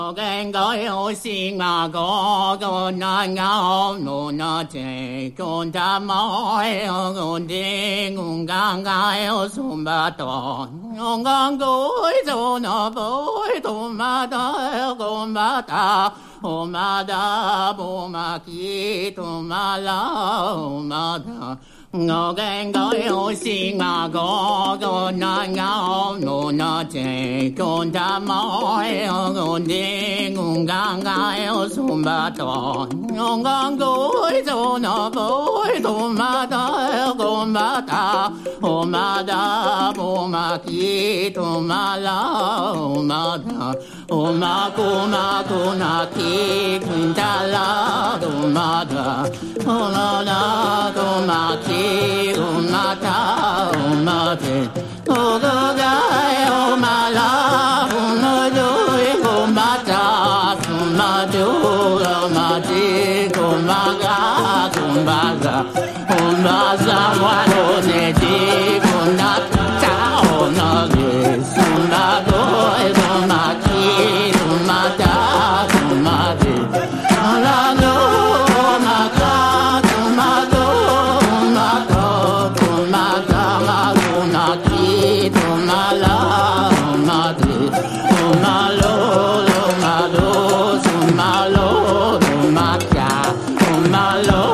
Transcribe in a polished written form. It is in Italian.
Cái gói ô xin mà có con ngao nô na chê con ta mói con đi con gang gai ô sum ba to con gang gối cho nó bối to ma ta con ba ta ô ma da bô ma ki to ma la ô ma da ngô cái gói ô xin mà có con ngao nô na chê con ta mói con đi con gang gai ô sum ba to con gang gối cho nó bối to ma ta con ba ta ô ma da bô ma ki to ma la ô ma da ô ma cô na ki kun ta la ô ma da ô la la cô ma ki ô ma ta ô ma te ô go gai ô ma la ô no do ô ma ta ô ma do ô ma ti ô ma ga ô ma za wa no ne ti ô na ta ô na ge ô na do ô ma ki ô ma ta ô ma ti ô la no ô ma ta ô ma do ô ma do ô ma ta ma ô na ki ô ma la ô ma ti ô ma lo ô ma lo ô ma lo ô ma ta ô ma lo